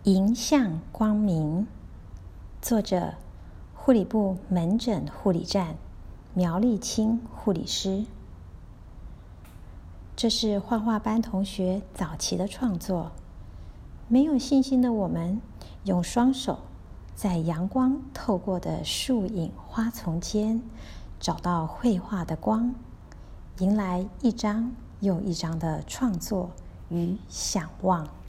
迎向光明，作者护理部门诊护理站苗丽清护理师。这是画画班同学早期的创作。没有信心的我们，用双手在阳光透过的树影花丛间，找到绘画的光，迎来一张又一张的创作与想望。